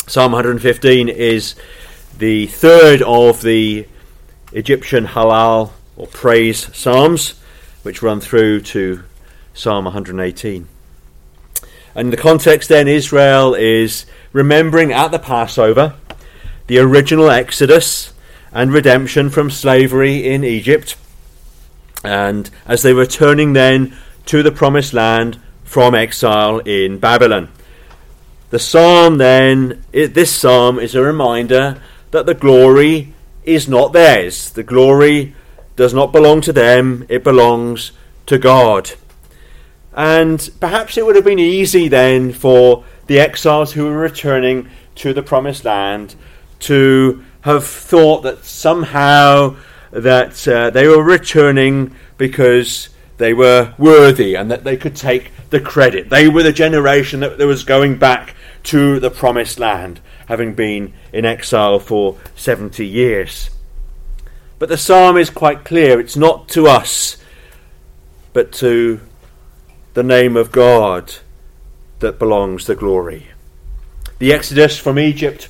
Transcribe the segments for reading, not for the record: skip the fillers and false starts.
Psalm 115 is the third of the Egyptian Hallel or praise psalms, which run through to Psalm 118. And the context then, Israel is remembering at the Passover the original Exodus and redemption from slavery in Egypt, and as they were returning then to the promised land from exile in Babylon. The psalm then, this psalm is a reminder that the glory is not theirs. The glory does not belong to them, it belongs to God. And perhaps it would have been easy then for the exiles who were returning to the promised land to have thought that somehow that they were returning because they were worthy and that they could take the credit. They were the generation that was going back to the promised land, having been in exile for 70 years. But the psalm is quite clear. It's not to us, but to the name of God that belongs the glory. The exodus from Egypt,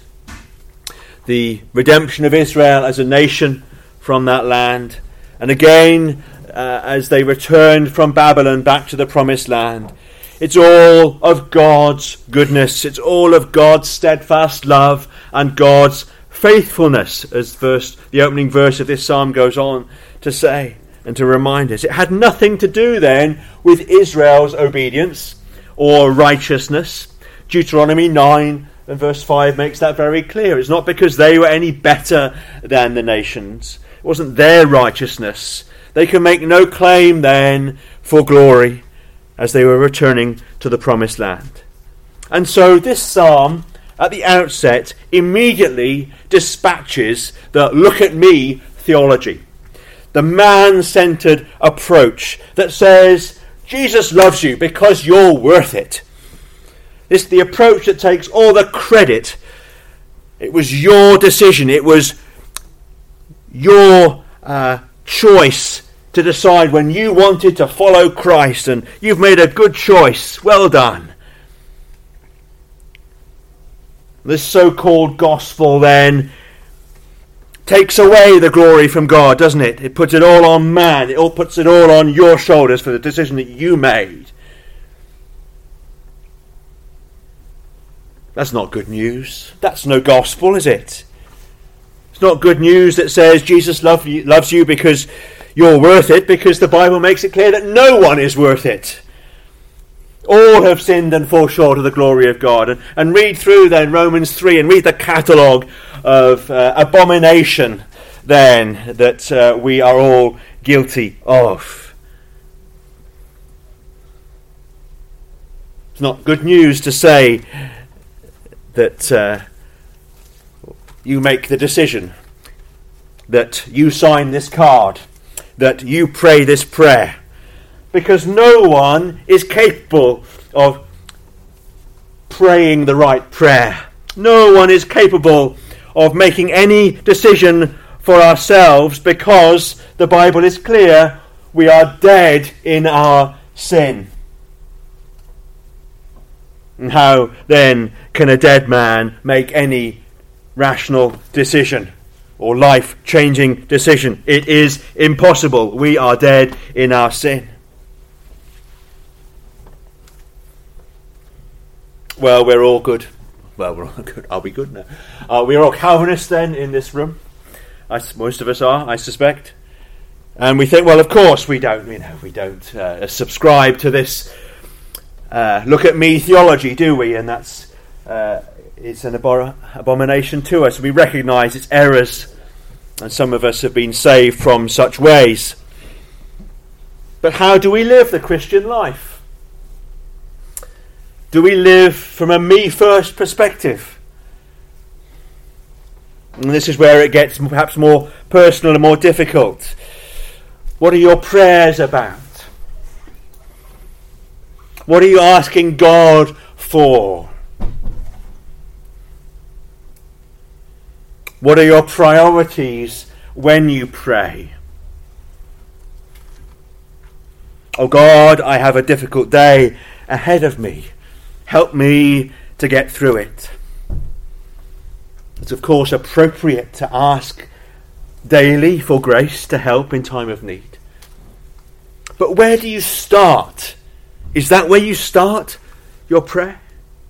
the redemption of Israel as a nation from that land, and again as they returned from Babylon back to the promised land, it's all of God's goodness. It's all of God's steadfast love and God's faithfulness, as the opening verse of this psalm goes on to say and to remind us. It had nothing to do then with Israel's obedience or righteousness. Deuteronomy 9 and verse 5 makes that very clear. It's not because they were any better than the nations. It wasn't their righteousness. They can make no claim then for glory as they were returning to the promised land. And so this psalm at the outset immediately dispatches the look at me theology. The man-centered approach that says, Jesus loves you because you're worth it. It's the approach that takes all the credit. It was your decision. It was your choice to decide when you wanted to follow Christ, and you've made a good choice. Well done. This so-called gospel then takes away the glory from God, doesn't it? It puts it all on man. It all puts it all on your shoulders for the decision that you made. That's not good news. That's no gospel, is it? It's not good news that says Jesus loves you because you're worth it, because the Bible makes it clear that no one is worth it. All have sinned and fall short of the glory of God. And read through then Romans 3 and read the catalogue of abomination then that we are all guilty of. It's not good news to say that you make the decision, that you sign this card, that you pray this prayer, because no one is capable of praying the right prayer. No one is capable of making any decision for ourselves, because the Bible is clear, we are dead in our sin. And how then can a dead man make any rational decision or life-changing decision? It is impossible. We are dead in our sin. Well, we're all good. Well, we're all good. Are we good now? We're all Calvinists then in this room. Most of us are, I suspect. And we think, well, of course we don't. We don't subscribe to this look at me theology, do we? And that's it's an abomination to us. We recognise its errors, and some of us have been saved from such ways. But how do we live the Christian life? Do we live from a me-first perspective? And this is where it gets perhaps more personal and more difficult. What are your prayers about? What are you asking God for? What are your priorities when you pray? Oh God, I have a difficult day ahead of me. Help me to get through it. It's of course appropriate to ask daily for grace to help in time of need. But where do you start? Is that where you start your prayer?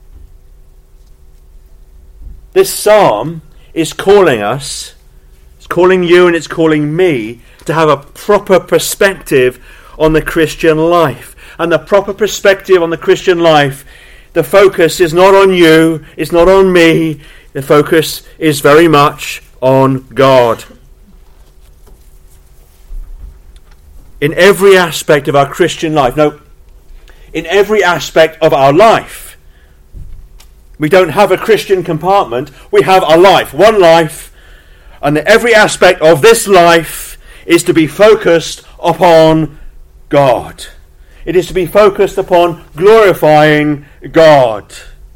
This psalm is calling us, it's calling you and it's calling me to have a proper perspective on the Christian life. And the proper perspective on the Christian life, the focus is not on you, it's not on me, the focus is very much on God. In every aspect of our Christian life, in every aspect of our life, we don't have a Christian compartment, we have a life, one life, and every aspect of this life is to be focused upon God. It is to be focused upon glorifying God.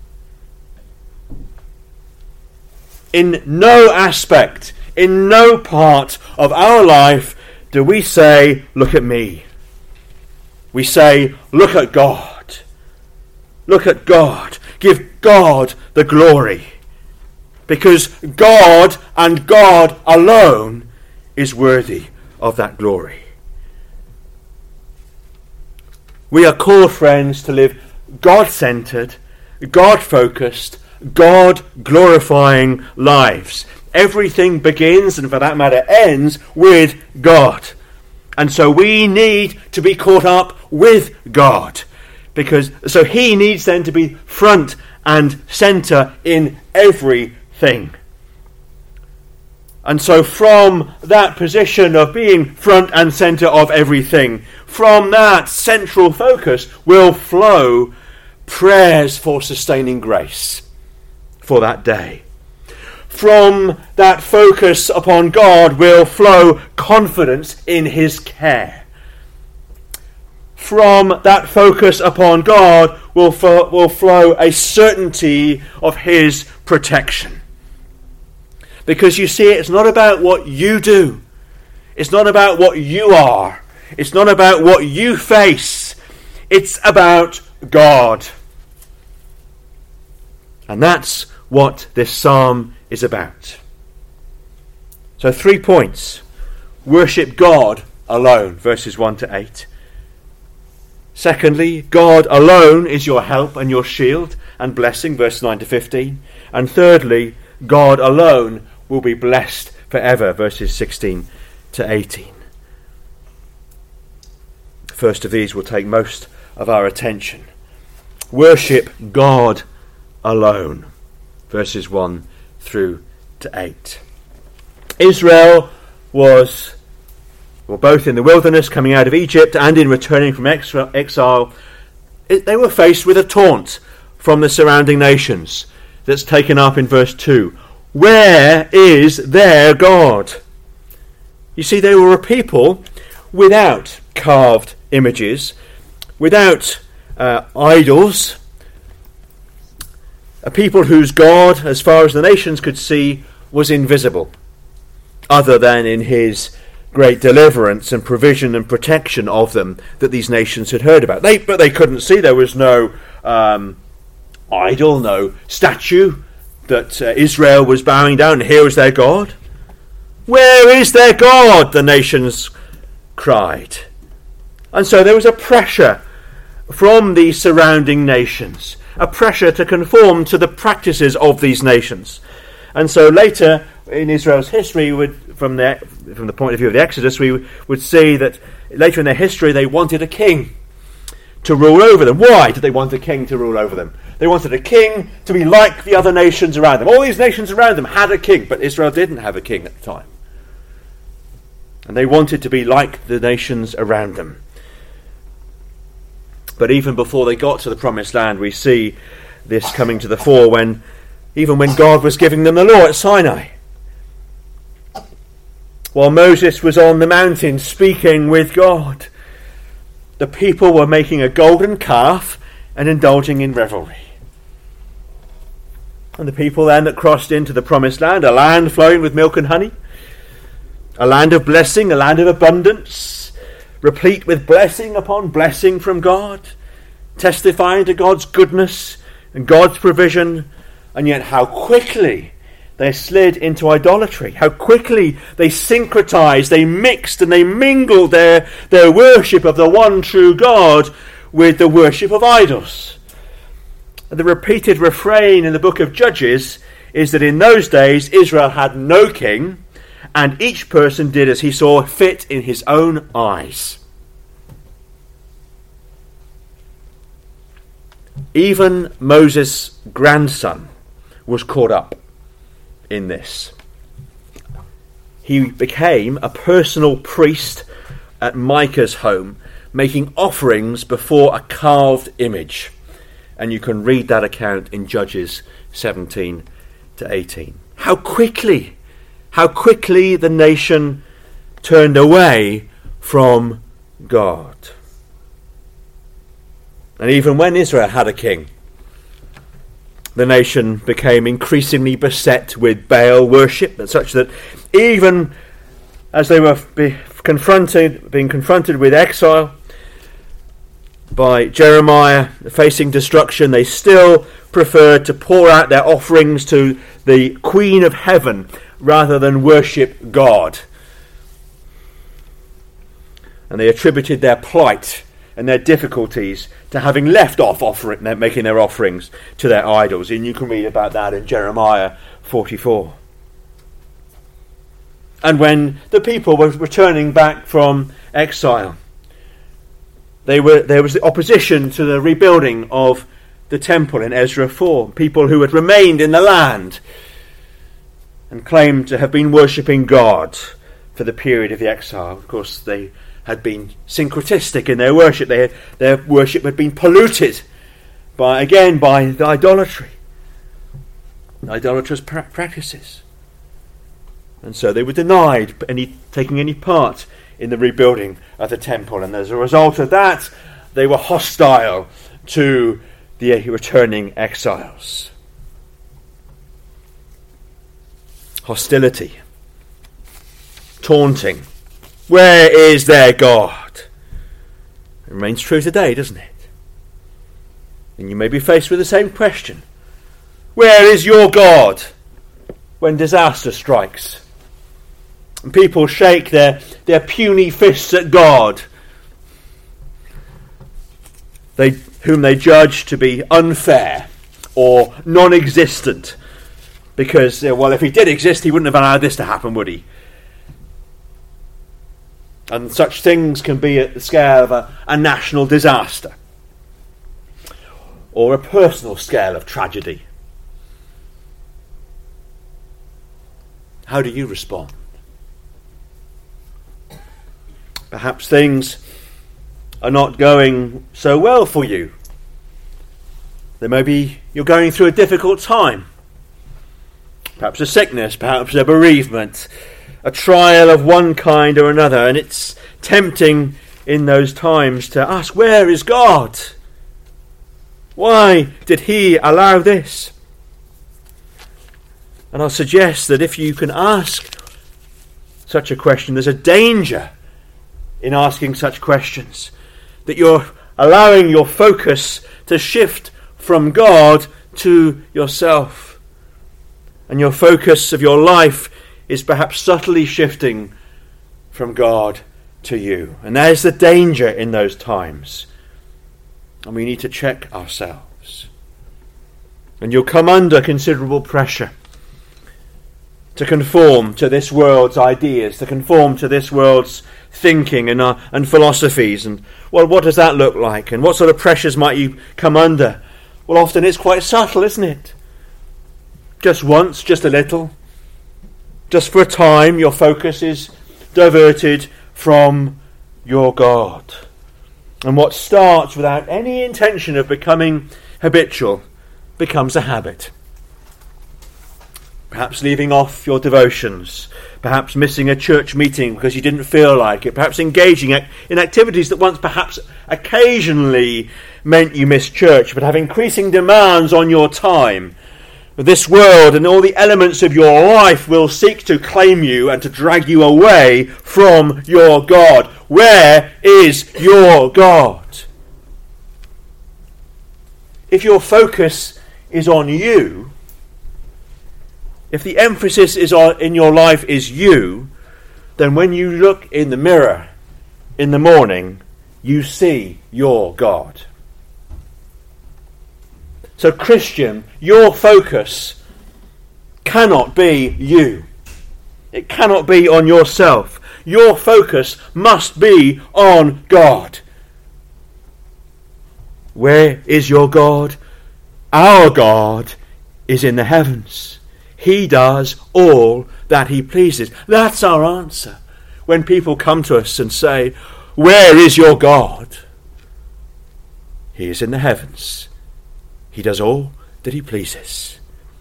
In no aspect, in no part of our life do we say, look at me. We say, look at God. Look at God. Give God the glory. Because God and God alone is worthy of that glory. We are called, friends, to live God-centered, God-focused, God-glorifying lives. Everything begins, and for that matter ends, with God. And so we need to be caught up with God. So he needs then to be front and centre in everything. And so from that position of being front and centre of everything, from that central focus will flow prayers for sustaining grace for that day. From that focus upon God will flow confidence in his care. From that focus upon God will flow a certainty of his protection. Because you see, it's not about what you do. It's not about what you are. It's not about what you face. It's about God. And that's what this psalm is about. So 3 points. Worship God alone, verses 1 to 8. Secondly, God alone is your help and your shield and blessing, verse 9 to 15. And thirdly, God alone will be blessed forever, verses 16 to 18. The first of these will take most of our attention. Worship God alone, verses 1 through to 8. Israel was both in the wilderness coming out of Egypt and in returning from exile. They were faced with a taunt from the surrounding nations that's taken up in verse 2. Where is their God? You see, they were a people without carved images, without idols, a people whose God, as far as the nations could see, was invisible, other than in his great deliverance and provision and protection of them that these nations had heard about. But they couldn't see. There was no idol, no statue that Israel was bowing down. Here was their God. Where is their God? The nations cried. And so there was a pressure from the surrounding nations, a pressure to conform to the practices of these nations. And so later in Israel's history, from the point of view of the Exodus, we would see that later in their history they wanted a king to rule over them. Why did they want a king to rule over them? They wanted a king to be like the other nations around them. All these nations around them had a king, but Israel didn't have a king at the time. And they wanted to be like the nations around them. But even before they got to the promised land, we see this coming to the fore even when God was giving them the law at Sinai. While Moses was on the mountain speaking with God, the people were making a golden calf and indulging in revelry. And the people then that crossed into the promised land, a land flowing with milk and honey, a land of blessing, a land of abundance, replete with blessing upon blessing from God, testifying to God's goodness and God's provision, and yet how quickly they slid into idolatry. How quickly they syncretized, they mixed and they mingled their worship of the one true God with the worship of idols. The repeated refrain in the book of Judges is that in those days Israel had no king, and each person did as he saw fit in his own eyes. Even Moses' grandson was caught up in this. He became a personal priest at Micah's home, making offerings before a carved image. And you can read that account in Judges 17 to 18. How quickly the nation turned away from God. And even when Israel had a king, the nation became increasingly beset with Baal worship, such that even as they were being confronted with exile by Jeremiah, facing destruction, they still preferred to pour out their offerings to the Queen of Heaven rather than worship God. And they attributed their plight and their difficulties to having left off making their offerings to their idols. And you can read about that in Jeremiah 44. And when the people were returning back from exile, there was the opposition to the rebuilding of the temple in Ezra 4. People who had remained in the land and claimed to have been worshipping God for the period of the exile. Of course, they had been syncretistic in their worship. Their worship had been polluted by the idolatry, idolatrous practices. And so they were denied taking any part in the rebuilding of the temple. And as a result of that, they were hostile to the returning exiles. Hostility. Taunting. Where is their God? It remains true today, doesn't it? And you may be faced with the same question. Where is your God when disaster strikes? And people shake their puny fists at God, whom they judge to be unfair or non-existent. Because, if he did exist, he wouldn't have allowed this to happen, would he? And such things can be at the scale of a national disaster or a personal scale of tragedy. How do you respond? Perhaps things are not going so well for you. There may be you're going through a difficult time. Perhaps a sickness, perhaps a bereavement, a trial of one kind or another, and it's tempting in those times to ask, where is God? Why did he allow this? And I'll suggest that if you can ask such a question, there's a danger in asking such questions, that you're allowing your focus to shift from God to yourself. And your focus of your life is perhaps subtly shifting from God to you. And there's the danger in those times. And we need to check ourselves. And you'll come under considerable pressure to conform to this world's ideas, to conform to this world's thinking and philosophies. And what does that look like? And what sort of pressures might you come under? Well, often it's quite subtle, isn't it? Just once, just a little. Just for a time, your focus is diverted from your God. And what starts without any intention of becoming habitual becomes a habit. Perhaps leaving off your devotions, perhaps missing a church meeting because you didn't feel like it, perhaps engaging in activities that once perhaps occasionally meant you missed church, but have increasing demands on your time. This world and all the elements of your life will seek to claim you and to drag you away from your God. Where is your God? If your focus is on you, if the emphasis is in your life is you, then when you look in the mirror in the morning, you see your God. So Christian, your focus cannot be you. It cannot be on yourself. Your focus must be on God. Where is your God? Our God is in the heavens. He does all that he pleases. That's our answer. When people come to us and say, "Where is your God?" He is in the heavens. He does all that he pleases.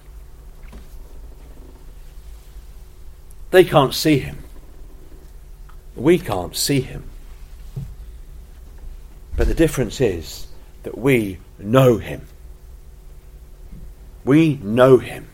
They can't see him. We can't see him. But the difference is that we know him. We know him.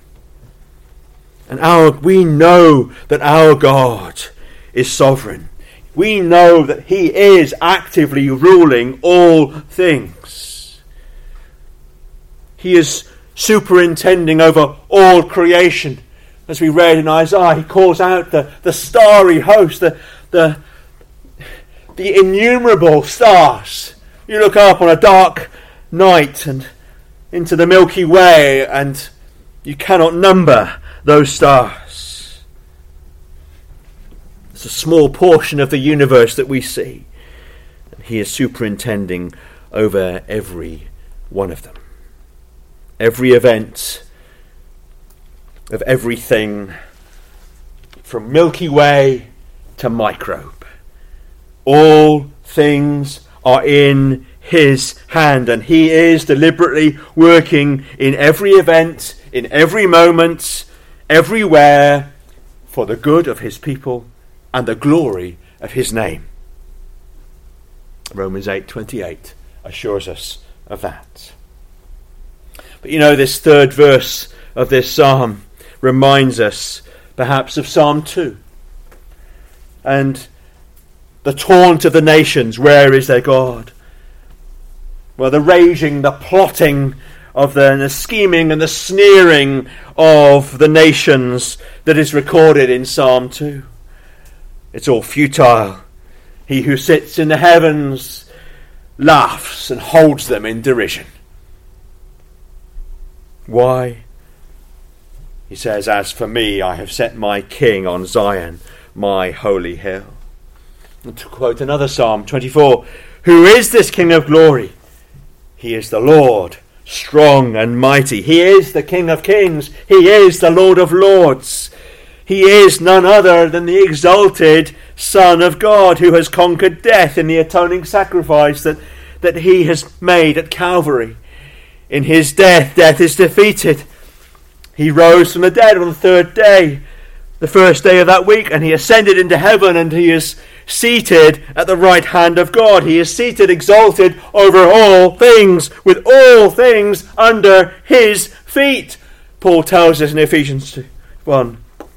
And we know that our God is sovereign. We know that he is actively ruling all things. He is superintending over all creation. As we read in Isaiah, he calls out the starry host, the innumerable stars. You look up on a dark night and into the Milky Way, and you cannot number those stars. It's a small portion of the universe that we see. And he is superintending over every one of them. Every event of everything from Milky Way to microbe. All things are in his hand, and he is deliberately working in every event, in every moment, everywhere, for the good of his people and the glory of his name. Romans 8:28 assures us of that. But this third verse of this psalm reminds us perhaps of Psalm 2 and the taunt of the nations, "Where is their God?" Well, the raging, the plotting of the scheming and the sneering of the nations that is recorded in Psalm 2. It's all futile. He who sits in the heavens laughs and holds them in derision. Why? He says, "As for me, I have set my king on Zion, my holy hill." And to quote another Psalm 24, "Who is this King of glory? He is the Lord, strong and mighty. He is the King of kings. He is the Lord of lords. He is none other than the exalted Son of God, who has conquered death in the atoning sacrifice that he has made at Calvary. In his death, death is defeated. He rose from the dead on the third day, the first day of that week, and he ascended into heaven, and he is seated at the right hand of God. He is seated, exalted over all things, with all things under his feet," Paul tells us in Ephesians 1.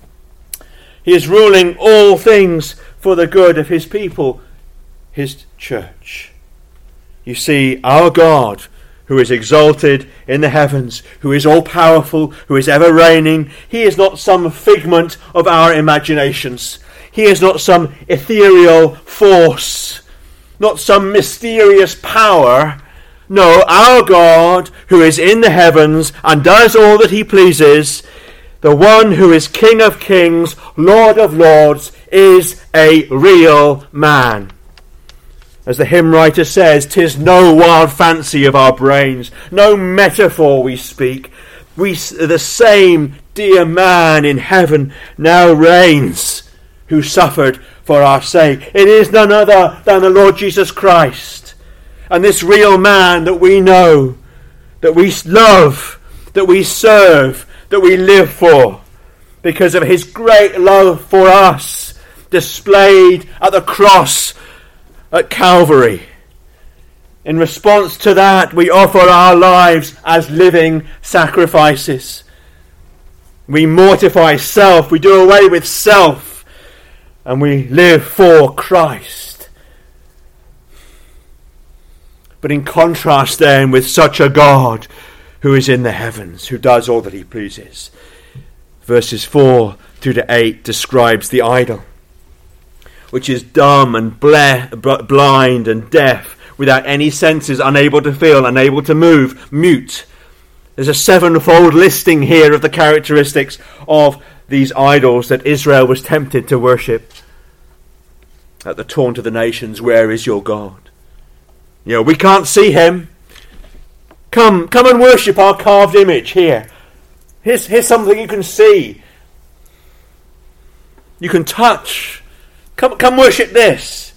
He is ruling all things for the good of his people, his church. You see, our God, who is exalted in the heavens, who is all-powerful, who is ever reigning, he is not some figment of our imaginations. He is not some ethereal force, not some mysterious power. No, our God, who is in the heavens and does all that he pleases, the one who is King of kings, Lord of lords, is a real man. As the hymn writer says, "'Tis no wild fancy of our brains, no metaphor we speak. The same dear man in heaven now reigns, who suffered for our sake. It is none other than the Lord Jesus Christ. And this real man that we know, that we love, that we serve, that we live for, because of his great love for us, displayed at the cross at Calvary. In response to that, we offer our lives as living sacrifices. We mortify self, we do away with self, and we live for Christ. But in contrast then with such a God who is in the heavens, who does all that he pleases, verses 4 through to 8 describes the idol, which is dumb and blind and deaf, without any senses, unable to feel, unable to move, mute. There's a sevenfold listing here of the characteristics of these idols that Israel was tempted to worship. At the taunt of the nations, where is your God? You know, we can't see him. Come and worship our carved image here. Here's something you can see. You can touch. Come worship this.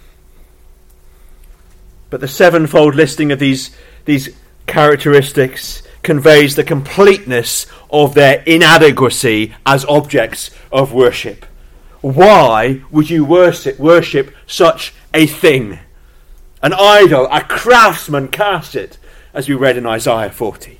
But the sevenfold listing of these characteristics conveys the completeness of their inadequacy as objects of worship. Why would you worship such a thing? An idol, a craftsman cast it, as we read in Isaiah 40.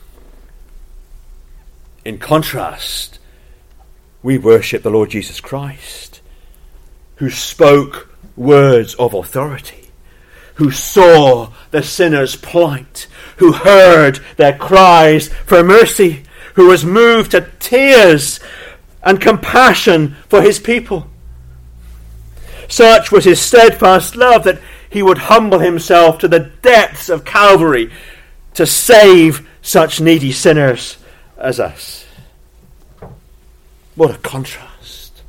In contrast, we worship the Lord Jesus Christ, who spoke words of authority, who saw the sinner's plight, who heard their cries for mercy, who was moved to tears and compassion for his people. Such was his steadfast love that he would humble himself to the depths of Calvary to save such needy sinners as us. What a contrast.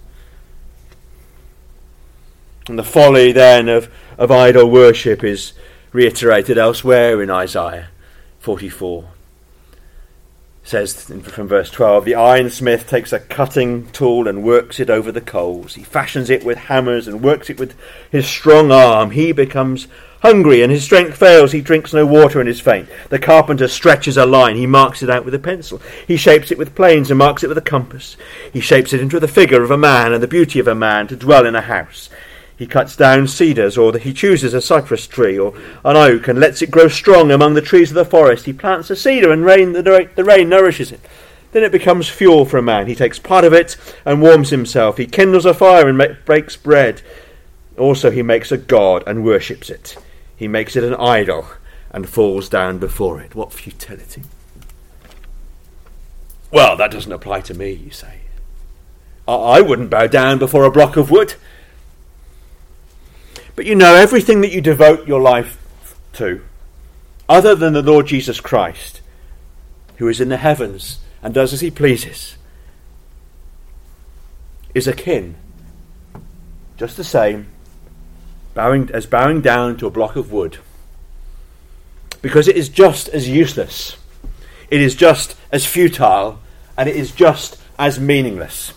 And the folly then of idol worship is reiterated elsewhere in Isaiah 44. It says from verse 12, the ironsmith takes a cutting tool and works it over the coals. He fashions it with hammers and works it with his strong arm. He becomes hungry and his strength fails. He drinks no water and is faint. The carpenter stretches a line. He marks it out with a pencil. He shapes it with planes and marks it with a compass. He shapes it into the figure of a man and the beauty of a man to dwell in a house. He cuts down cedars, or he chooses a cypress tree or an oak and lets it grow strong among the trees of the forest. He plants a cedar and the rain nourishes it. Then it becomes fuel for a man. He takes part of it and warms himself. He kindles a fire and breaks bread. Also he makes a god and worships it. He makes it an idol and falls down before it. What futility. Well, that doesn't apply to me, you say. I wouldn't bow down before a block of wood. But you know, everything that you devote your life to, other than the Lord Jesus Christ, who is in the heavens and does as he pleases, is akin, just the same, bowing down to a block of wood. Because it is just as useless, it is just as futile, and it is just as meaningless.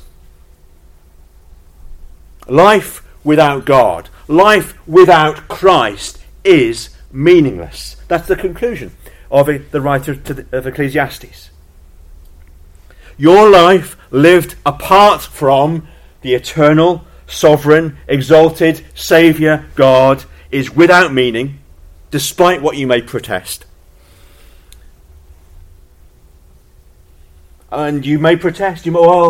Life without God, life without Christ is meaningless. That's the conclusion of the writer of Ecclesiastes. Your life lived apart from the eternal, sovereign, exalted Saviour God is without meaning, despite what you may protest. And you may protest,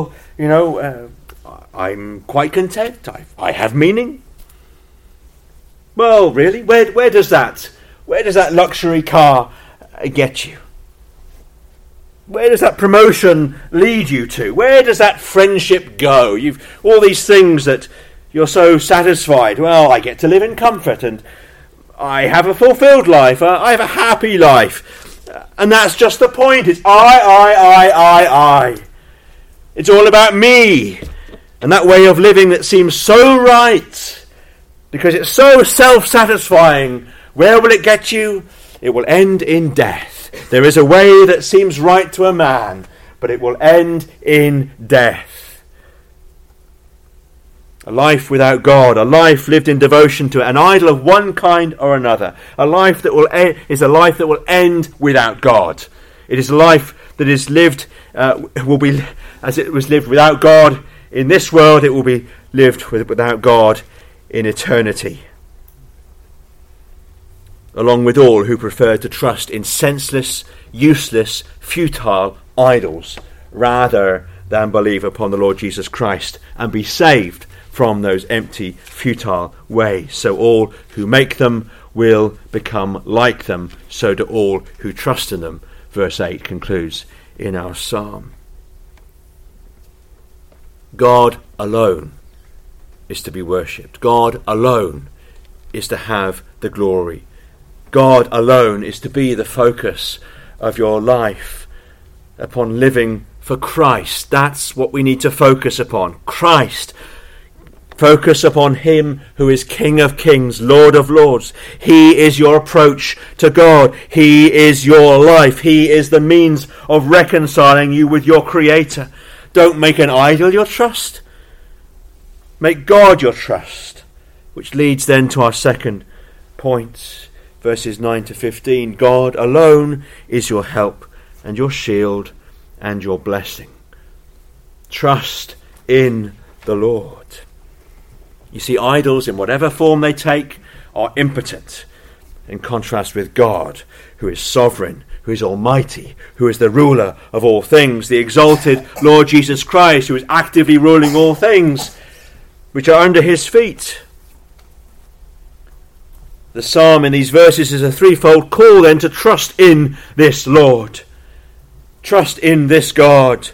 I'm quite content, I have meaning. Well, really, where does that luxury car get you? Where does that promotion lead you to? Where does that friendship go? You've all these things that you're so satisfied. Well, I get to live in comfort and I have a fulfilled life. I have a happy life. And that's just the point. It's I. It's all about me. And that way of living that seems so right, because it's so self-satisfying, where will it get you? It will end in death. There is a way that seems right to a man, but it will end in death. A life without God, a life lived in devotion to an idol of one kind or another, a life that will end without God. It is a life that is lived, will be as it was lived without God in this world. It will be lived without God in eternity. Along with all who prefer to trust in senseless, useless, futile idols, rather than believe upon the Lord Jesus Christ and be saved from those empty, futile ways. So all who make them will become like them, so do all who trust in them. Verse 8 concludes in our psalm. God alone is to be worshipped. God alone is to have the glory. God alone is to be the focus of your life, upon living for Christ. That's what we need to focus upon. Christ. Focus upon him who is King of Kings, Lord of Lords. He is your approach to God. He is your life. He is the means of reconciling you with your Creator. Don't make an idol your trust. Make God your trust. Which leads then to our second point, verses 9 to 15. God alone is your help and your shield and your blessing. Trust in the Lord. You see, idols, in whatever form they take, are impotent in contrast with God, who is sovereign, who is almighty, who is the ruler of all things, the exalted Lord Jesus Christ, who is actively ruling all things which are under his feet. The psalm in these verses is a threefold call then to trust in this Lord. Trust in this God.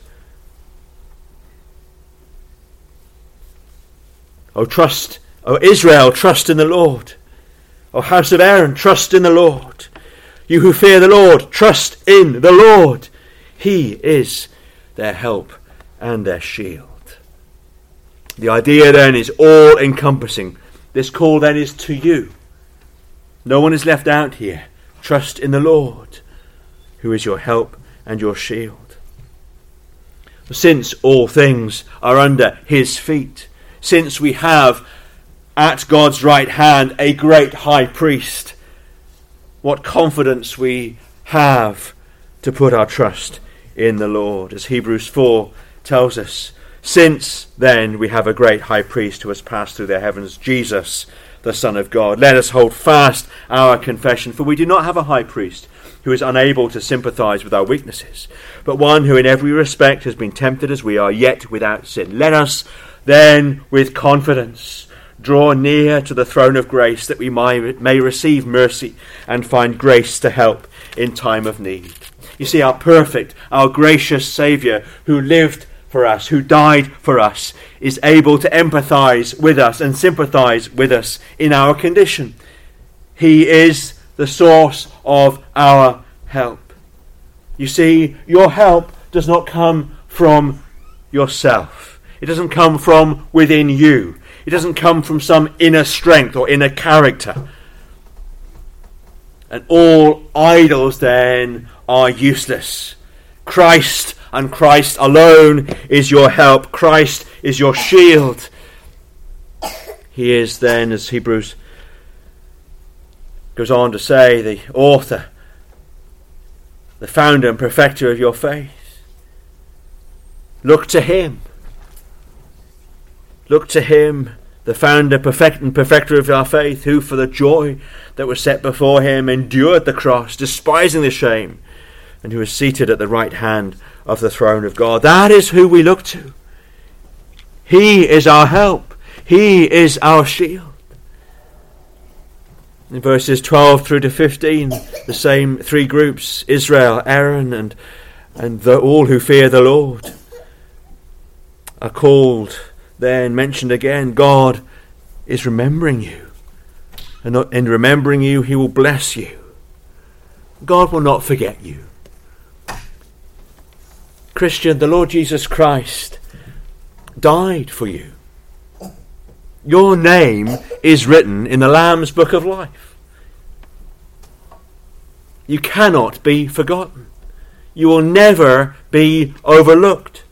O Israel, trust in the Lord. O house of Aaron, trust in the Lord. You who fear the Lord, trust in the Lord. He is their help and their shield. The idea then is all-encompassing. This call then is to you. No one is left out here. Trust in the Lord, who is your help and your shield. Since all things are under his feet, since we have at God's right hand a great high priest, what confidence we have to put our trust in the Lord. As Hebrews 4 tells us, since then we have a great high priest who has passed through the heavens, Jesus, the Son of God. Let us hold fast our confession, for we do not have a high priest who is unable to sympathize with our weaknesses, but one who in every respect has been tempted as we are, yet without sin. Let us then with confidence draw near to the throne of grace, that we may receive mercy and find grace to help in time of need. You see, our perfect, our gracious Saviour, who lived for us, who died for us, is able to empathize with us and sympathize with us in our condition. He is the source of our help. You see, your help does not come from yourself. It doesn't come from within you. It doesn't come from some inner strength or inner character. And all idols then are useless. Christ and Christ alone is your help. Christ is your shield. He is then, as Hebrews goes on to say, the author, the founder and perfecter of your faith. Look to him. Look to him, the founder, perfecter of our faith, who for the joy that was set before him endured the cross, despising the shame, and who is seated at the right hand of the throne of God. That is who we look to. He is our help. He is our shield. In verses 12 through to 15, the same three groups, Israel, Aaron, and all who fear the Lord, are called, then mentioned again. God is remembering you. And in remembering you, he will bless you. God will not forget you. Christian, the Lord Jesus Christ died for you. Your name is written in the Lamb's Book of Life. You cannot be forgotten. You will never be overlooked.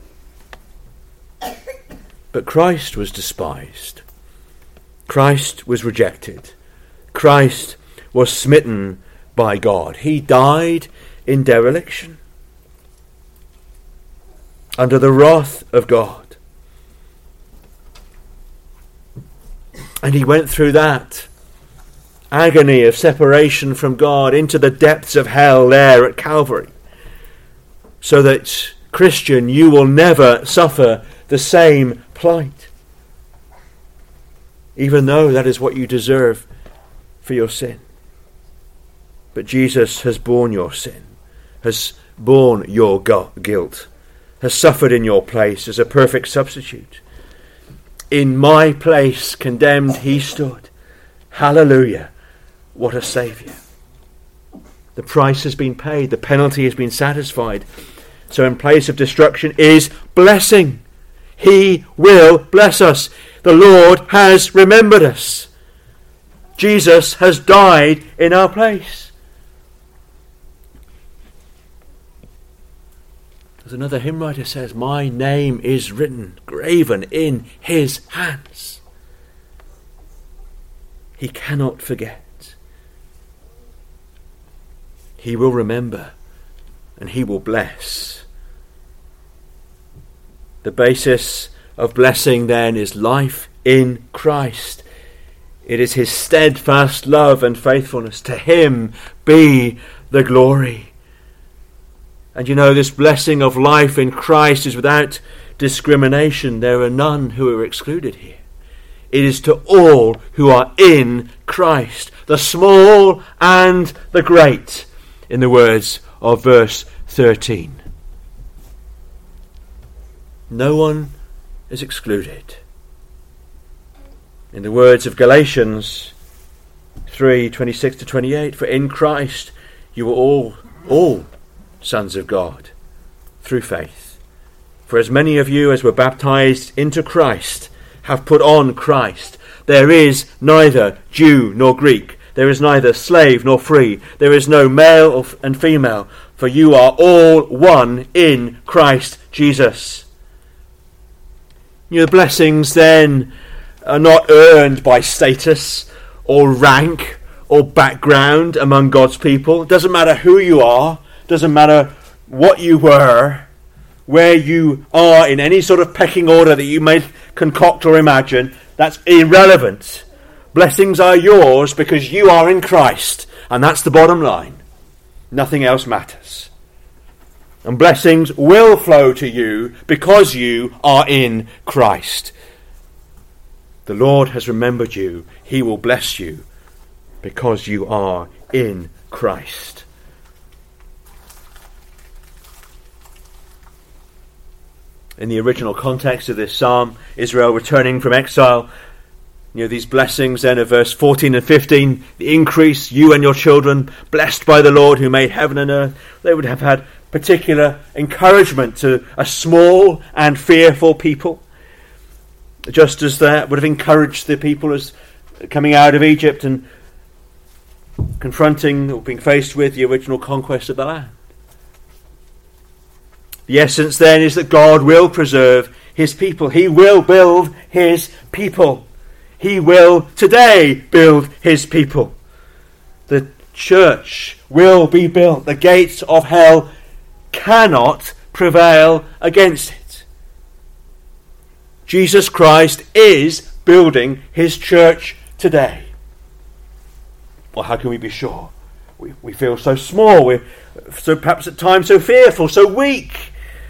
But Christ was despised. Christ was rejected. Christ was smitten by God. He died in dereliction, under the wrath of God. And he went through that agony of separation from God into the depths of hell there at Calvary, so that, Christian, you will never suffer the same plight, even though that is what you deserve for your sin. But Jesus has borne your sin, has borne your guilt has suffered in your place as a perfect substitute. In my place, condemned, he stood. Hallelujah. What a Saviour. The price has been paid. The penalty has been satisfied. So in place of destruction is blessing. He will bless us. The Lord has remembered us. Jesus has died in our place. As another hymn writer says, my name is written, graven in his hands. He cannot forget. He will remember and he will bless. The basis of blessing then is life in Christ. It is his steadfast love and faithfulness. To him be the glory. And you know, this blessing of life in Christ is without discrimination. There are none who are excluded here. It is to all who are in Christ, the small and the great, in the words of verse 13. No one is excluded. In the words of Galatians 3:26-28, for in Christ you are all sons of God through faith. For as many of you as were baptized into Christ have put on Christ. There is neither Jew nor Greek. There is neither slave nor free. There is no male and female, for you are all one in Christ Jesus. The blessings then are not earned by status or rank or background among God's people. It doesn't matter who you are. It doesn't matter what you were, where you are in any sort of pecking order that you may concoct or imagine. That's irrelevant. Blessings are yours because you are in Christ, and that's the bottom line. Nothing else matters. And blessings will flow to you because you are in Christ. The Lord has remembered you. He will bless you because you are in Christ. In the original context of this psalm, Israel returning from exile, these blessings then of verse 14 and 15, the increase, you and your children, blessed by the Lord who made heaven and earth, they would have had particular encouragement to a small and fearful people. Just as that would have encouraged the people as coming out of Egypt and confronting or being faced with the original conquest of the land. The essence then is that God will preserve his people. He will build his people. He will today build his people. The church will be built. The gates of hell cannot prevail against it. Jesus Christ is building his church today. Well, how can we be sure? We feel so small. We're so perhaps at times so fearful, so weak.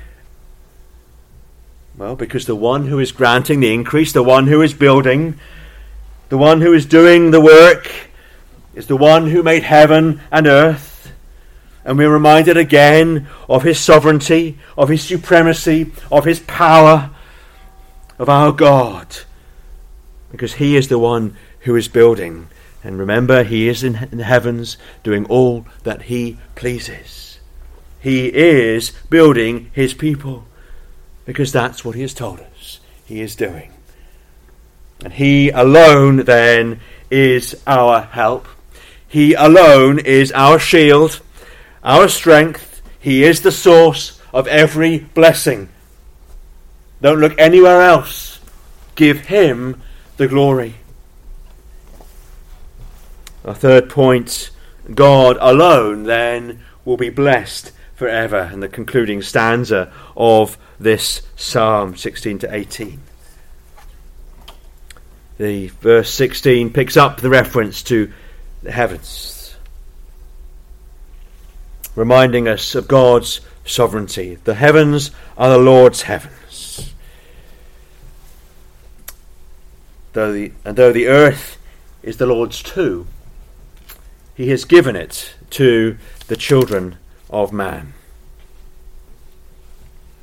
Well, because the one who is granting the increase, the one who is building, the one who is doing the work, is the one who made heaven and earth. And we're reminded again of his sovereignty, of his supremacy, of his power, of our God. Because he is the one who is building. And remember, he is in the heavens doing all that he pleases. He is building his people. Because that's what he has told us he is doing. And he alone then is our help. He alone is our shield, our strength. He is the source of every blessing. Don't look anywhere else. Give him the glory. Our third point, God alone then will be blessed forever. And the concluding stanza of this Psalm 16 to 18. The verse 16 picks up the reference to the heavens, reminding us of God's sovereignty. The heavens are the Lord's heavens. Though the earth is the Lord's too, he has given it to the children of man.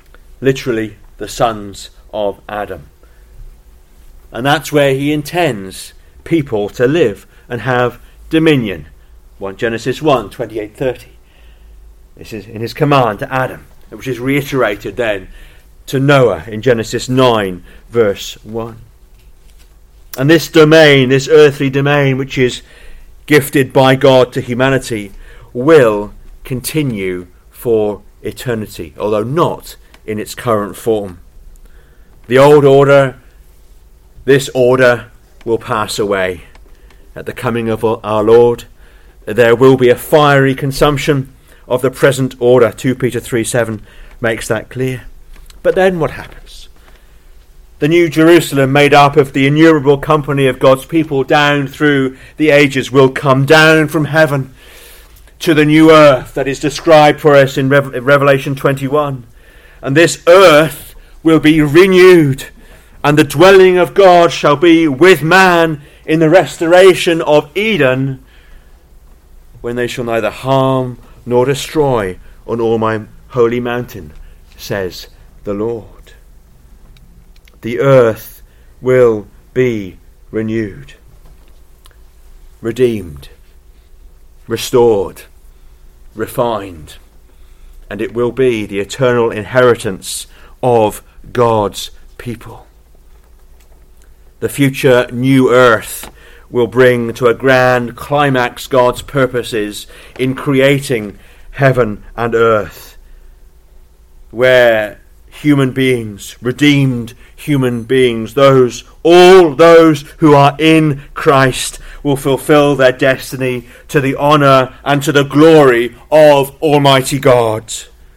literally the sons of Adam. And that's where he intends people to live and have dominion. 1 Genesis 1, 28-30. This is in his command to Adam, which is reiterated then to Noah in Genesis 9, verse 1. And this domain, this earthly domain, which is gifted by God to humanity, will continue for eternity, although not in its current form. The old order, this order, will pass away. At the coming of our Lord, there will be a fiery consumption of the present order. 2 Peter 3:7 makes that clear. But then what happens? The New Jerusalem, made up of the innumerable company of God's people down through the ages, will come down from heaven to the new earth that is described for us in Revelation 21. And this earth will be renewed, and the dwelling of God shall be with man in the restoration of Eden, when they shall neither harm nor destroy on all my holy mountain, says the Lord. The earth will be renewed, redeemed, restored, refined, and it will be the eternal inheritance of God's people. The future new earth will bring to a grand climax God's purposes in creating heaven and earth, where human beings, redeemed human beings, all those who are in Christ, will fulfill their destiny to the honour and to the glory of Almighty God.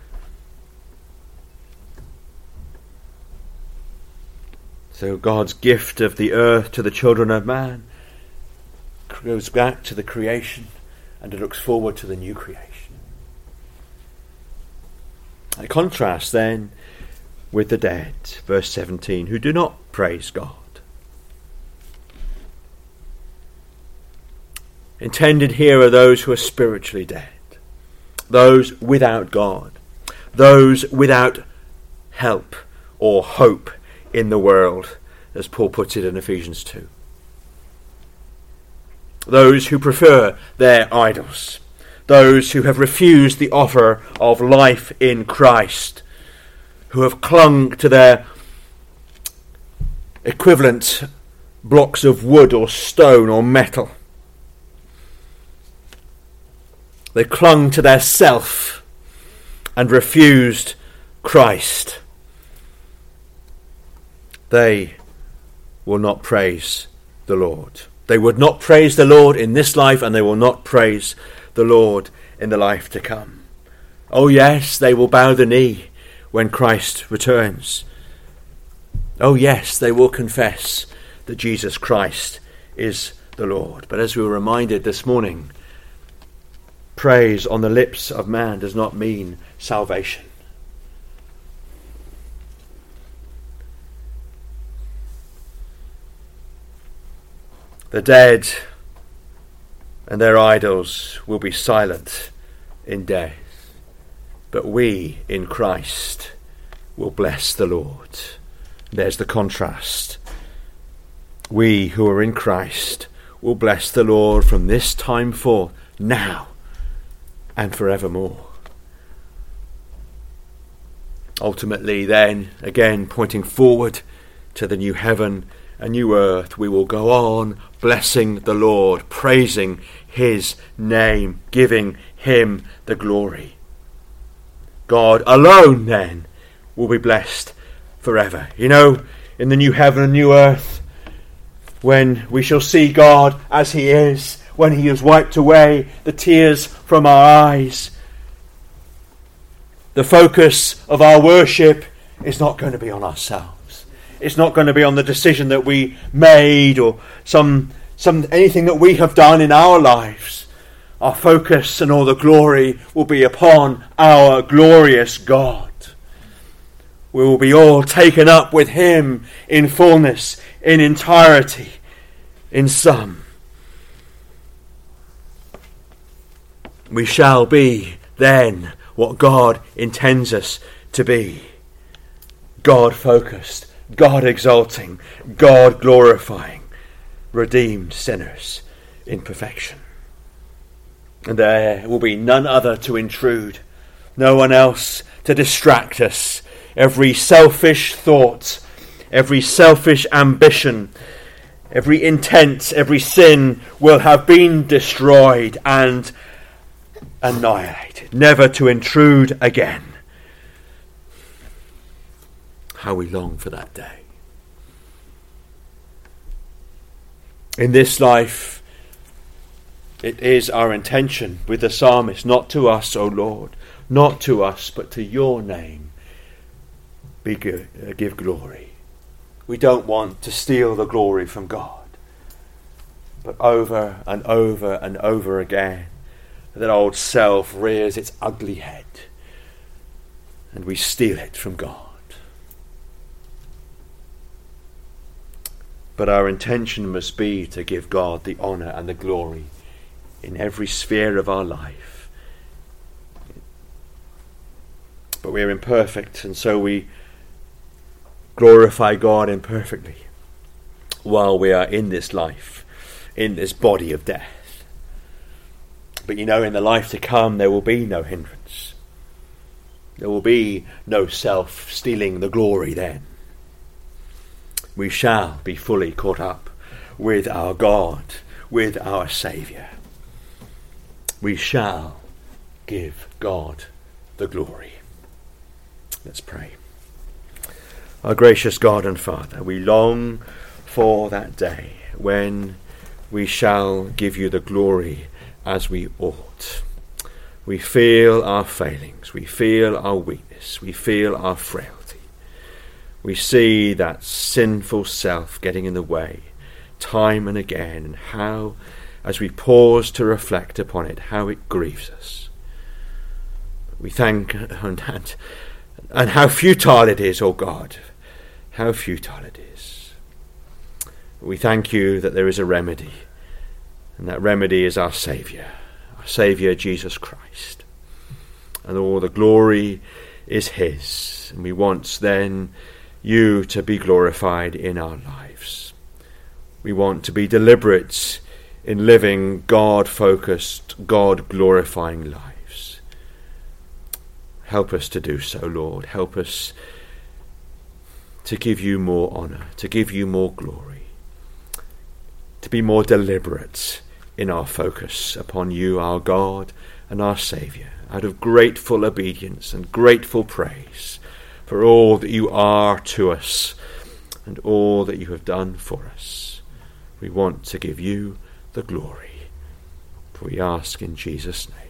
So God's gift of the earth to the children of man goes back to the creation, and it looks forward to the new creation. A contrast then with the dead, verse 17, who do not praise God. Intended here are those who are spiritually dead, those without God, those without help or hope in the world, as Paul puts it in Ephesians 2. Those who prefer their idols, those who have refused the offer of life in Christ, who have clung to their equivalent blocks of wood or stone or metal. They clung to their self and refused Christ. They will not praise the Lord. They would not praise the Lord in this life, and they will not praise the Lord in the life to come. Oh yes, they will bow the knee when Christ returns. Oh yes, they will confess that Jesus Christ is the Lord. But as we were reminded this morning, praise on the lips of man does not mean salvation. The dead and their idols will be silent in death, but we in Christ will bless the Lord. There's the contrast. We who are in Christ will bless the Lord from this time forth, now and forevermore. Ultimately then, again pointing forward to the new heaven and new earth, we will go on blessing the Lord, praising his name, giving him the glory. God alone then will be blessed forever. You know, in the new heaven and new earth, when we shall see God as he is, when he has wiped away the tears from our eyes, the focus of our worship is not going to be on ourselves. It's not going to be on the decision that we made or some anything that we have done in our lives. Our focus and all the glory will be upon our glorious God. We will be all taken up with him in fullness, in entirety, in sum. We shall be then what God intends us to be. God-focused, God-exalting, God-glorifying, redeemed sinners in perfection. And there will be none other to intrude, no one else to distract us. Every selfish thought, every selfish ambition, every intent, every sin will have been destroyed and annihilated, never to intrude again. How we long for that day. In this life, it is our intention with the psalmist, not to us, O Lord, not to us, but to your name, give glory. We don't want to steal the glory from God, but over and over and over again, that old self rears its ugly head, and we steal it from God. But our intention must be to give God the honour and the glory in every sphere of our life. But we are imperfect, and so we glorify God imperfectly while we are in this life, in this body of death. But in the life to come, there will be no hindrance. There will be no self stealing the glory then. We shall be fully caught up with our God, with our Saviour. We shall give God the glory. Let's pray. Our gracious God and Father, we long for that day when we shall give you the glory as we ought. We feel our failings, we feel our weakness, we feel our frailty. We see that sinful self getting in the way time and again, and how, as we pause to reflect upon it, how it grieves us. We thank and how futile it is, O God, how futile it is. We thank you that there is a remedy, and that remedy is our Saviour Jesus Christ. And all the glory is his, and we want then you to be glorified in our lives. We want to be deliberate in living God-focused, God-glorifying lives. Help us to do so, Lord. Help us to give you more honour, to give you more glory, to be more deliberate in our focus upon you, our God and our Saviour, out of grateful obedience and grateful praise for all that you are to us and all that you have done for us. We want to give you the glory, for we ask in Jesus' name.